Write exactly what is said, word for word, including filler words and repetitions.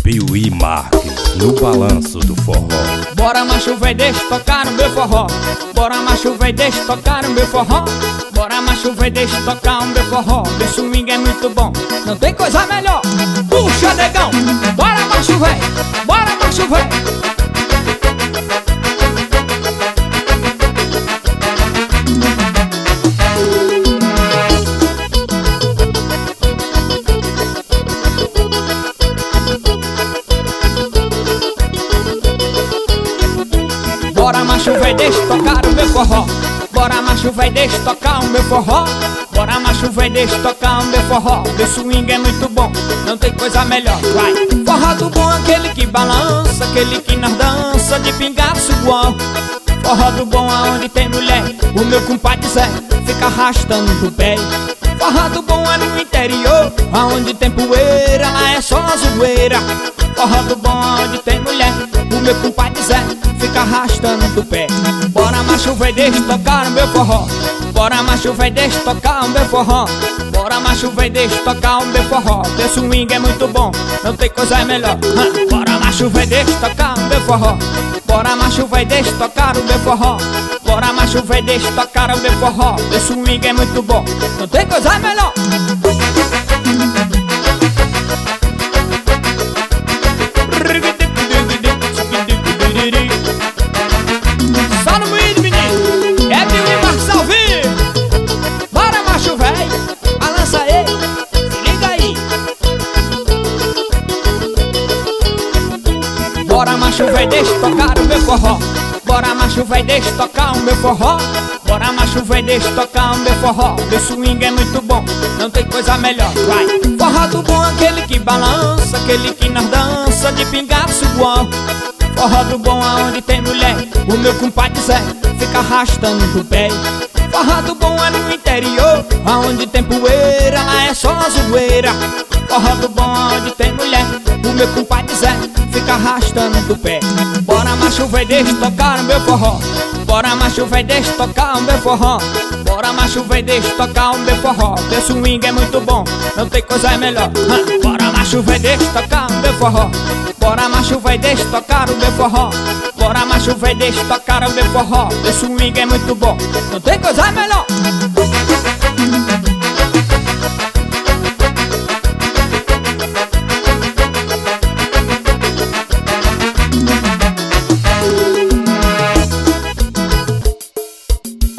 Piuí Marques, no balanço do forró. Bora macho, vai deixa tocar no meu forró. Bora macho, vai deixa tocar no meu forró. Bora macho, vai deixa tocar no meu forró. Meu swing é muito bom, não tem coisa melhor. Puxa, negão, bora macho, vai. Bora macho, vai. Bora macho, vai deixa tocar o meu forró. Bora macho, vai deixa tocar o meu forró. Bora macho, vai deixa tocar o meu forró. Meu swing é muito bom, não tem coisa melhor. Vai. Forró do bom, aquele que balança, aquele que nós dança de pingar suor. Forró do bom, aonde tem mulher, o meu compadre Zé fica arrastando o pé. Forró do bom é no interior, aonde tem poeira, lá é só zoeira. Forró do bom, aonde tem mulher, o meu compadre Zé fica arrastando do pé. Bora macho, vai deixa tocar o meu forró. Bora macho, vai deixa tocar o meu forró. Bora macho, vai deixa tocar o meu forró. Meu swing é muito bom, não tem coisa melhor. Bora macho, vai deixa tocar o meu forró. Bora macho, vai deixa tocar o meu forró. Bora macho, vai deixa tocar o meu forró. Meu swing é muito bom, não tem coisa melhor. Só no moído, menino. É Piuí Marques ao vivo. Bora macho, véi, balança aí, se liga aí. Bora macho, vai deixa tocar o meu forró. Bora macho, vai deixa tocar o meu forró. Bora macho, vai deixa tocar o meu forró. Meu swing é muito bom, não tem coisa melhor. Vai. Forró do bom, aquele que balança, aquele que nós dança de pingar suor. Forró do bom, aonde tem mulher, o meu compadre Zé fica arrastando do pé. Forró do bom é no interior, aonde tem poeira, lá é só zoeira. Forró do bom, aonde tem mulher, o meu compadre Zé fica arrastando do pé. Bora macho, vai deixa tocar o meu forró. Bora macho, vai deixa tocar o meu forró. Bora macho, vai deixa tocar o meu forró. Meu swing é muito bom, não tem coisa melhor. Bora macho, vai deixa tocar o meu forró. Bora macho, vai deixa tocar o meu forró. Bora macho, vai deixa tocar o meu forró. Meu swing é muito bom, não tem coisa melhor.